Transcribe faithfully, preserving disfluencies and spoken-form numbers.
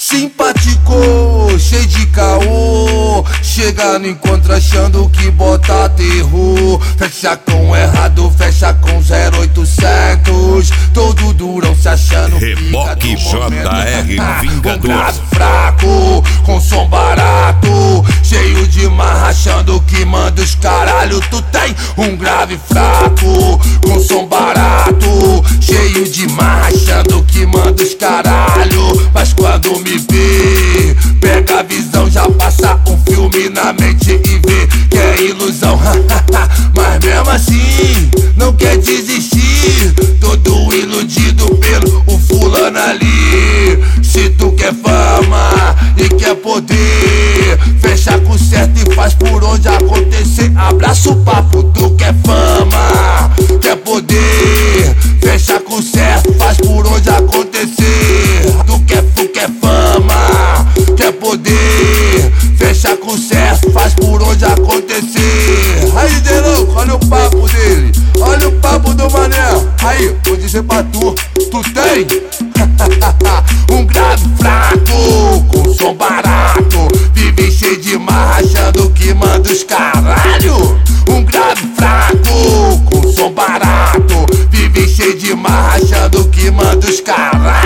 Simpático, cheio de caô, chega no encontro achando que bota terror. Fecha com errado, fecha com zero oitocentos, todo durão se achando Reboque J R Vingador. Um grave fraco, com som barato, cheio de marra achando que manda os caralho. Tu tem um grave fraco, com som barato, cheio de marra achando que manda os caralho. Mas quando me vê, pega a visão, já passa um filme na mente e vê que é ilusão. Mas mesmo assim, não quer desistir, todo iludido pelo o fulano ali. Se tu quer fama e quer poder, fecha com certo e faz por onde acontecer. Abraça o papo, tu quer fama, quer poder, fecha com certo, faz por onde acontecer. Tu quer, tu quer fama, quer poder, fecha com certo, faz por onde acontecer. Aí, Delão, olha o papo dele, olha o papo do mané. Aí, vou dizer pra tu, tu tem um grave fraco, com som barato, vive cheio de marra achando que manda os caralho. Um grave fraco, com som barato, vive cheio de marra achando que manda os caralho.